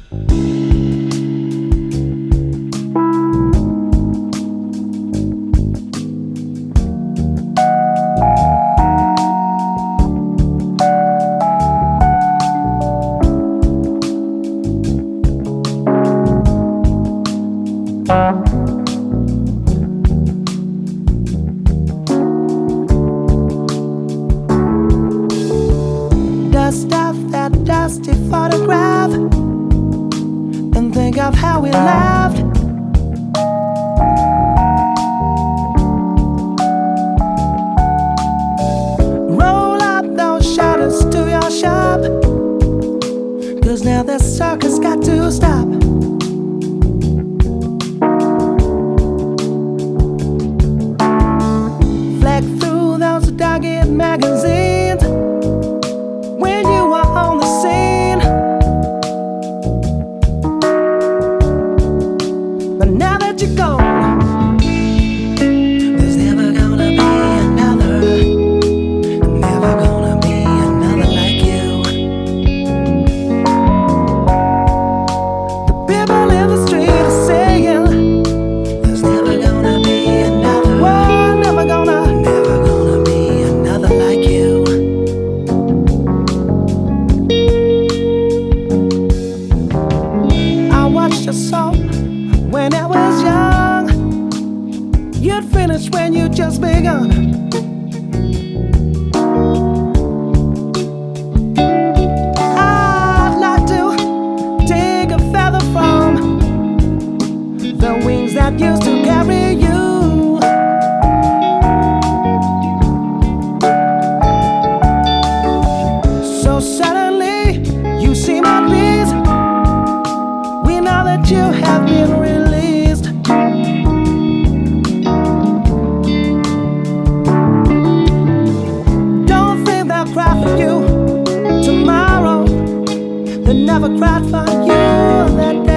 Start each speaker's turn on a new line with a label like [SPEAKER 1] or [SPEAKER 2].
[SPEAKER 1] Dust off that dusty photograph and think of how we laughed. Roll up those shutters to your shop, 'cause now this circus got to stop. Flick through those dog-eared magazines when you were on the scene, but now that you're gone, there's never gonna be another, never gonna be another like you. The people in the street are saying there's never gonna be another, whoa, never gonna be another like you. Your soul when I was young, you'd finish when you just begun. I'd like to take a feather from the wings that used to carry you. So suddenly you seem at peace. Now that you have been released, don't think they'll cry for you tomorrow. They never cried for you that day.